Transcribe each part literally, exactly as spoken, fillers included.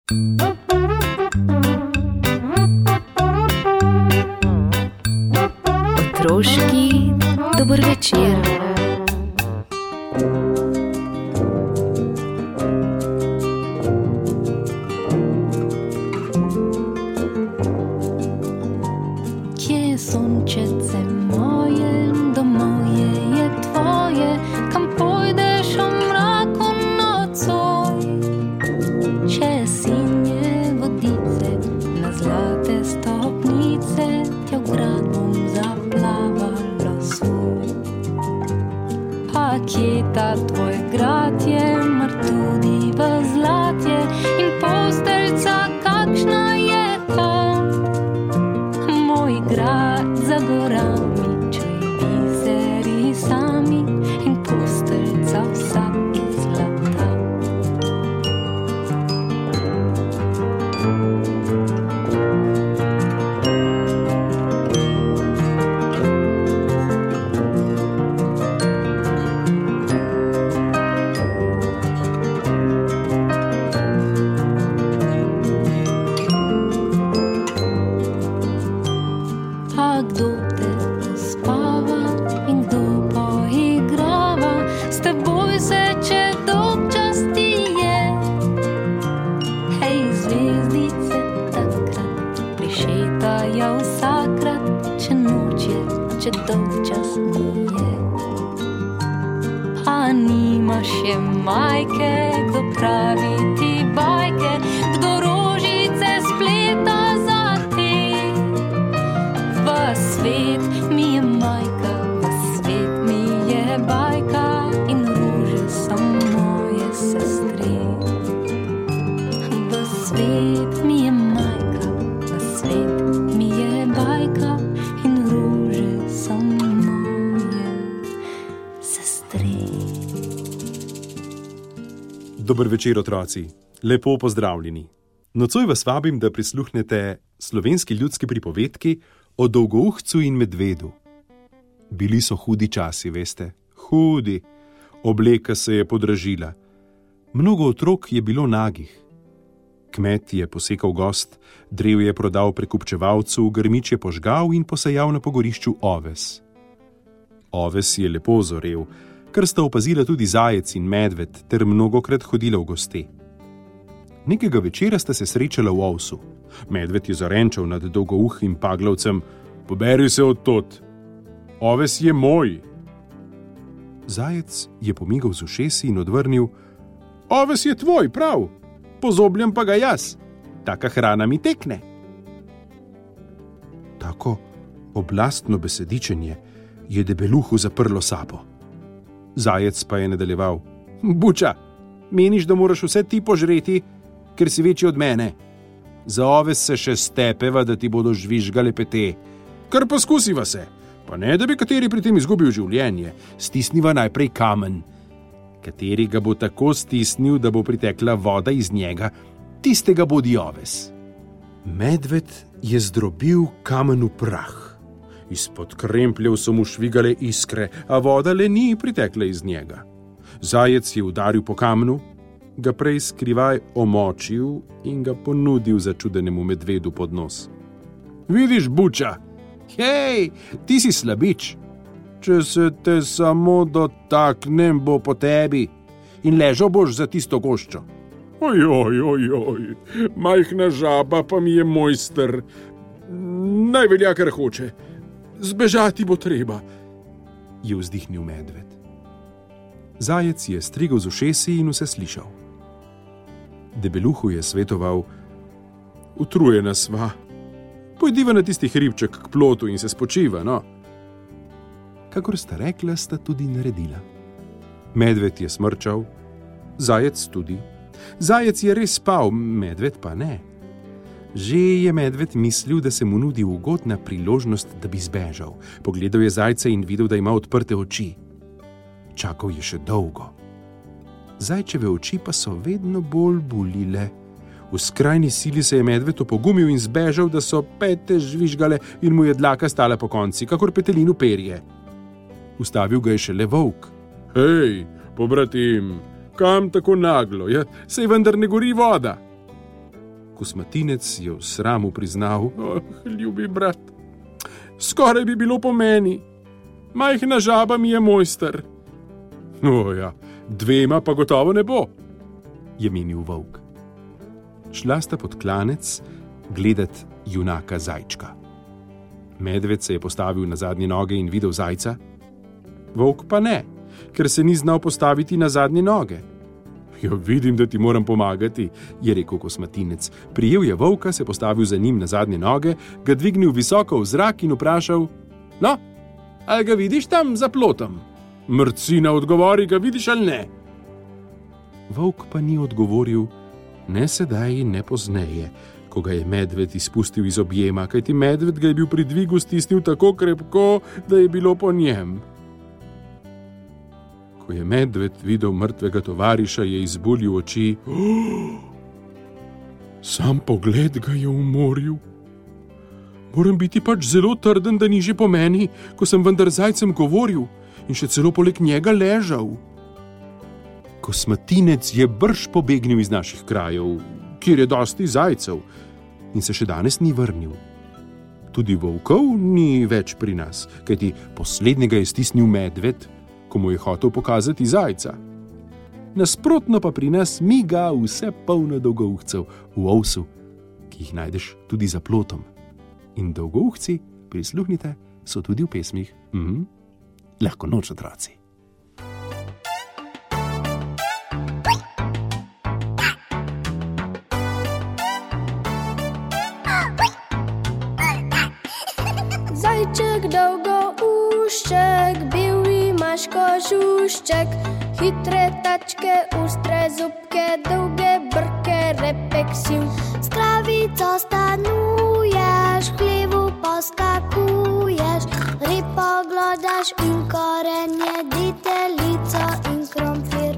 Otroški dober večer. Kje je sončece moje, do moje je tvoje, kam pojdeš o mraku nocoj? Čez sinje vodice, na zlate stopnice, tja v grad bom zaplavalo svoj. Pa kje ta tvoj grad je, mar tudi v zlatje, in posteljca kakšna je tam? Moj grad za gorami, čuj biseri sami, in posteljca vsa iz zlata. A kdo te uspava in kdo poigrava, s teboj se, če dolgčas ti je? Hej, zvezdice takrat prišetajo vsakrat, če noč je, če dolgčas mi je. A nimaš je majke, kdo pravi ti bajke, kdo rožice spleta za te? V svet mi je majka, v svet mi je bajka, in rože so moje sestre. V svet mi je majka, v svet mi je bajka, in rože so moje sestre. Dober večer, otroci. Lepo pozdravljeni. Nocoj vas vabim, da prisluhnete slovenski ljudski pripovedki o dolgouhcu in medvedu. Bili so hudi časi, veste, hudi. Obleka se je podražila. Mnogo otrok je bilo nagih. Kmet je posekal gozd, drev je prodal prekupčevalcu, grmič je požgal in posejal na pogorišču oves. Oves je lepo zorel, kar sta opazila tudi zajec in medved, ter mnogokrat hodila v goste. Nekega večera sta se srečala v ovsu. Medved je zarenčal nad dolgouhim paglavcem: "Poberi se odtod, oves je moj." Zajec je pomigal z ušesi in odvrnil: "Oves je tvoj, prav, pozobljam pa ga jaz, taka hrana mi tekne." Tako oblastno besedičenje je debeluhu zaprlo sapo. Zajec pa je nadaljeval: "Buča, meniš, da moraš vse ti požreti, ker si večji od mene? Za oves se še stepeva, da ti bodo žvižgale pete. Kar poskusiva se, pa ne, da bi kateri pri tem izgubil življenje. Stisniva najprej kamen. Kateri ga bo tako stisnil, da bo pritekla voda iz njega, tistega bodi oves." Medved je zdrobil kamen v prah. Izpod krempljev so mu švigale iskre, a voda le ni pritekla iz njega. Zajec je udaril po kamnu, ga prej skrivaj omočil in ga ponudil začudenemu medvedu pod nos. "Vidiš, buča, hej, ti si slabič. Če se te samo dotaknem, bo po tebi in ležal boš za tisto goščo." "Ojoj, ojoj, majhna žaba pa mi je mojster. Naj velja, kar hoče. Zbežati bo treba," je vzdihnil medved. Zajec je strigel z ušesi in vse slišal. Debeluhu je svetoval: "Utrujena sva. Pojdiva na tisti hribček k plotu in se spočiva, no." Kakor sta rekla, sta tudi naredila. Medved je smrčal, zajec tudi. Zajec je res spal, medved pa ne. Že je medved mislil, da se mu nudi ugodna priložnost, da bi zbežal. Pogledal je zajca in videl, da ima odprte oči. Čakal je še dolgo. Zajčeve oči pa so vedno bolj bolile. V skrajni sili se je medved opogumil in zbežal, da so pete žvižgale in mu je dlaka stala po konci, kakor petelinu perje. Ustavil ga je šele volk. "Hej, pobratim, kam tako naglo? Ja, sej vendar ne gori voda." Kosmatinec je v sramu priznal: oh, ljubi brat, skoraj bi bilo po meni. Majhna žaba mi je mojster. O ja, dvema pa gotovo ne bo, je menil volk. Šla sta pod klanec gledat junaka zajčka. Medved se je postavil na zadnje noge in videl zajca. Volk pa ne, ker se ni znal postaviti na zadnje noge. Jo, vidim, da ti moram pomagati, je rekel Kosmatinec. Prijel je volka, se postavil za njim na zadnje noge, ga dvignil visoko v zrak in vprašal: no, ali ga vidiš tam za plotom? Mrcina, odgovori, ga vidiš ali ne? Volk pa ni odgovoril, ne sedaj, ne pozneje, ko ga je medved izpustil iz objema, kajti medved ga je bil pri dvigu stisnil tako krepko, da je bilo po njem. Ko je medved videl mrtvega tovariša, je izbuljil oči. Oh, sam pogled ga je umoril. Moram biti pač zelo trden, da ni že po meni, ko sem vendar zajcem govoril in še celo poleg njega ležal. Kosmatinec je brž pobegnil iz naših krajev, kjer je dosti zajcev, in se še danes ni vrnil. Tudi volkov ni več pri nas, kajti poslednjega je stisnil medved, ko mu je hotel pokazati zajca. Nasprotno pa pri nas miga vse polno dolgouhcev v ovsu, ki jih najdeš tudi za plotom. In dolgouhci, prisluhnite, so tudi v pesmih. Mhm. Lahko noč, otroci. Zajček dolgoušček, bil imaš kožušček, hitre tačke, ostre zobke, dolge brke, repek siv. S kravico stanuješ, v hlevu poskakuješ, ripo glodaš in korenje, ditelico in krompir.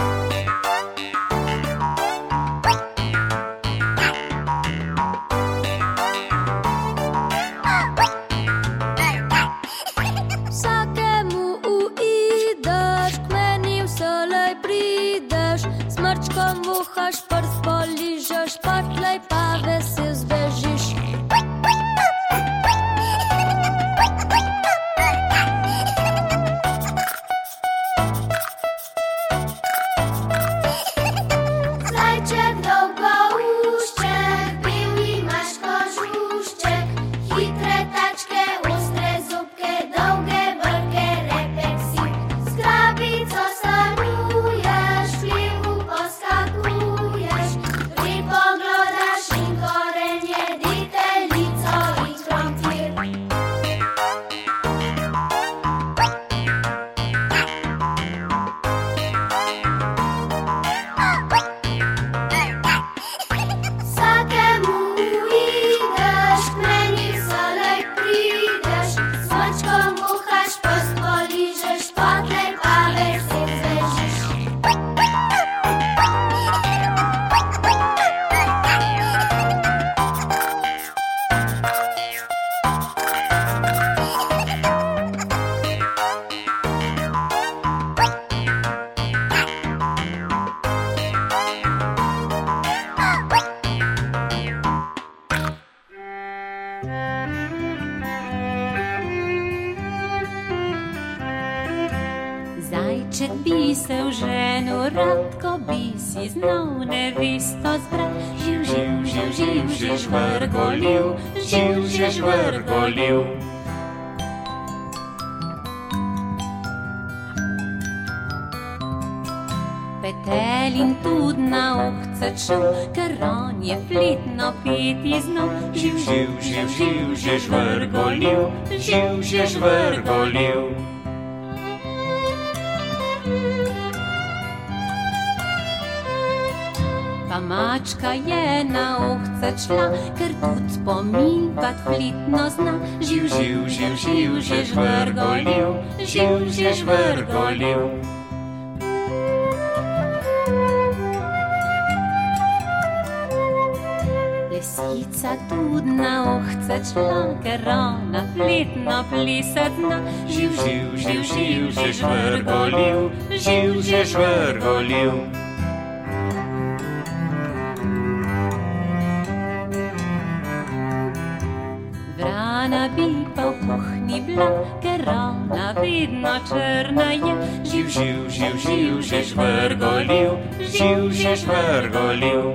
Vsakemu uideš, k meni vselej prideš, smrčkom vohaš, prst poližeš, patlej pa vesel zbežiš. Zajček dolgoušček, bil imaš kožušček, hitre tačke, ostre zobke, dolge brke, repek si. S kravico stanuješ, v hlevu poskakuješ, ribo glodaš in korenje, ditelico in krompir. Vsakemu uideš, k meni vselej prideš, smrčkom vohaš, prst poližeš, patlej pa vesel zbežiš. Zajček bi se vženil rad, ko bi si znal nevesto zbrat. Živ, živ, živ, živ, že žvrgolil, živ, že žvrgolil. Petelin tudi na ohce čel, ker on je fletno peti znal. Živ, živ, živ, živ, že žvrgolil, živ, že žvrgolil. Pa mačka je na ohce šla, ker tudi pomivat fletno zna. Živ, živ, živ, živ, že žvrgolil, živ, že žvrgolil. Lisica tudi na ohce šla, ker ona fletno plesat zna. Živ, živ, živ, živ, že žvrgolil, živ, že žvrgolil. rana bi pa v kuhni bila, ker rana vedno črna je. Živ, živ, živ, živ, že žvrgolil, živ, že žvrgolil.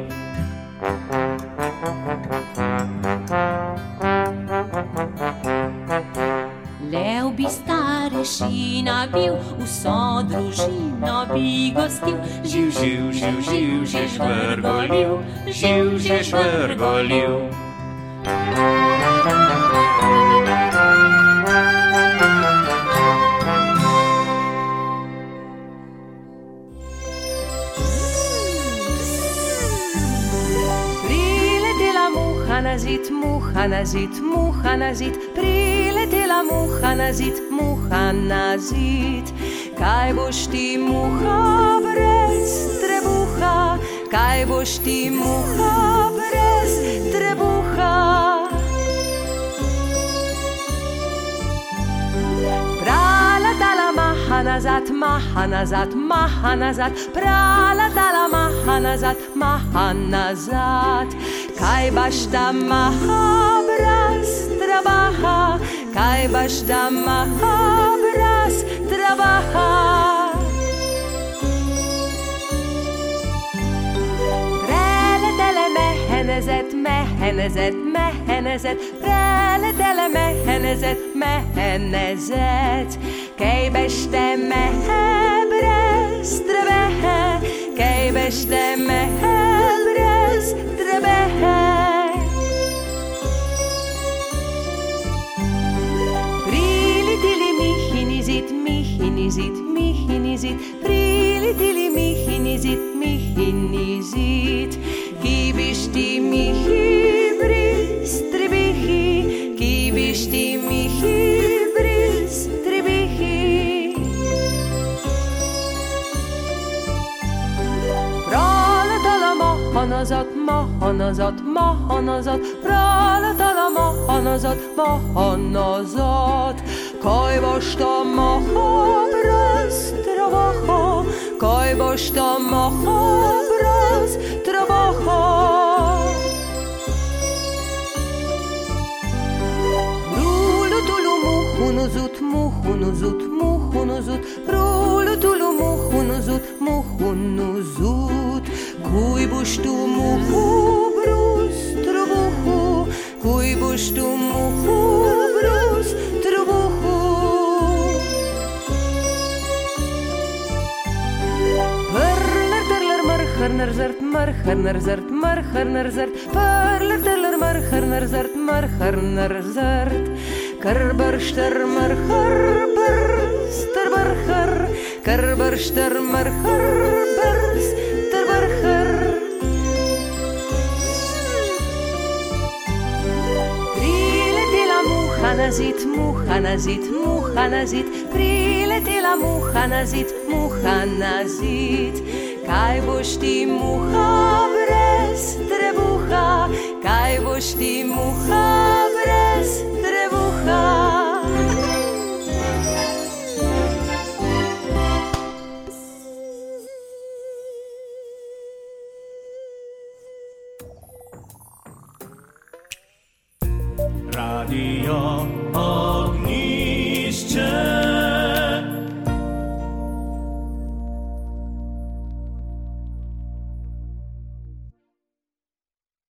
Lev bi starešina bil, vso družino bi gostil. Živ, živ, živ, živ, že žvrgolil, živ, že žvrgolil. Na zid, muha na zid, muha na zid, priletela muha na zid, muha na zid. Kaj boš ti, muha, brez trebuha? Kaj boš ti, muha, brez trebuha? Prala dala maha nazad, maha nazad, maha nazad, prala dala maha nazad, maha nazad. Kaj baš da maha brez trabaha? Kaj baš da maha brez trabaha? Preletele mehenezet, mehenezet, mehenezet, preletele mehenezet, mehenezet. Kaj baš da mehe brez trabaha? Kaj baš da mehe brez trabaha? Prilitili mihini zid, mihini zid, mihini zid, prilitili mihini zid, mihini zid. Ki biš ti mihi bris trebihi, ki biš ti mihi bris trebihi. Maha nazad, maha nazad, maha nazad, preletela maha nazad, maha nazad. Kaj boš ta maha brez trabaha? Kaj boš ta maha brez trabaha? Rulu tulu muhu nuzut, muhu nuzut, muhu nuzut, rulu tulu muhu nuzut, muhu nuzut. Kuj boš tu muhu brez trebuhu? Kuj boš tu muhu brez trebuhu? Prler terler mrhner zert, mrhner zert, mrhner zert, prler terler mrhner zert, mrhner zert. Krbršter mrher brster brher, krbršter mrher brster brher. Priletela muha na zid, muha na zid, muha na zid, priletela muha na zid, muha na zid. Kaj boš ti, muha, brez trebuha? Kaj boš ti, muha, brez trebuha? Radio